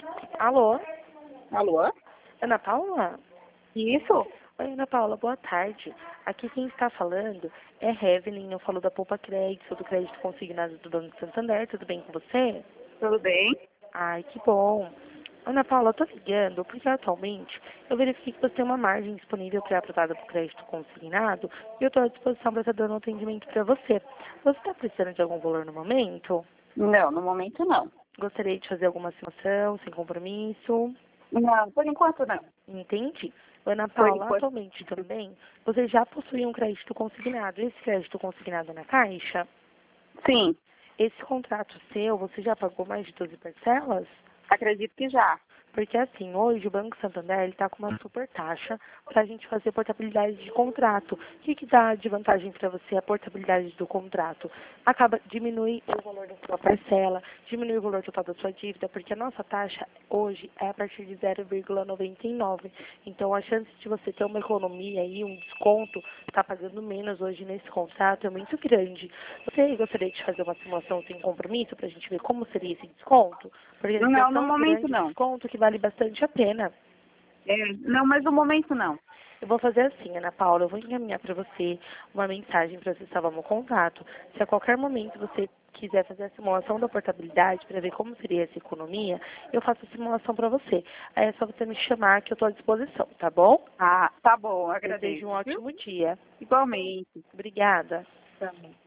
Alô, Alô? Ana Paula? Isso? Oi, Ana Paula, boa tarde. Aqui quem está falando é Evelyn, eu falo da Poupa Crédito, do crédito consignado do Banco Santander, tudo bem com você? Tudo bem? Ai, que bom. Ana Paula, eu tô ligando porque atualmente eu verifiquei que você tem uma margem disponível pré-aprovada para o crédito consignado e eu estou à disposição para estar dando um atendimento para você. Você está precisando de algum valor no momento? Não, no momento não. Gostaria de fazer alguma simulação sem compromisso? Não, por enquanto não. Entendi. Ana Por Paula, enquanto. atualmente também, você já possui um crédito consignado. Esse crédito consignado na Caixa, Sim, esse contrato seu, você já pagou mais de 12 parcelas? acredito que já. Porque assim, hoje o Banco Santander está com uma super taxa para a gente fazer portabilidade de contrato. O que dá de vantagem para você a portabilidade do contrato? Diminui o valor da sua parcela, diminui o valor total da sua dívida, porque a nossa taxa hoje é a partir de 0,99. Então a chance de você ter uma economia e um desconto, está pagando menos hoje nesse contrato, é muito grande. Você gostaria de fazer uma simulação sem compromisso para a gente ver como seria esse desconto? Porque ele é Não, no tão momento grande o não. desconto que vale bastante a pena. Não, mas no momento não. Eu vou fazer assim, Ana Paula, eu vou encaminhar para você uma mensagem para você salvar meu contato. Se a qualquer momento você quiser fazer a simulação da portabilidade para ver como seria essa economia, eu faço a simulação para você. Aí é só você me chamar que eu estou à disposição, tá bom? Ah, tá bom, agradeço. Desejo um Viu? ótimo dia. Igualmente. Obrigada. Também.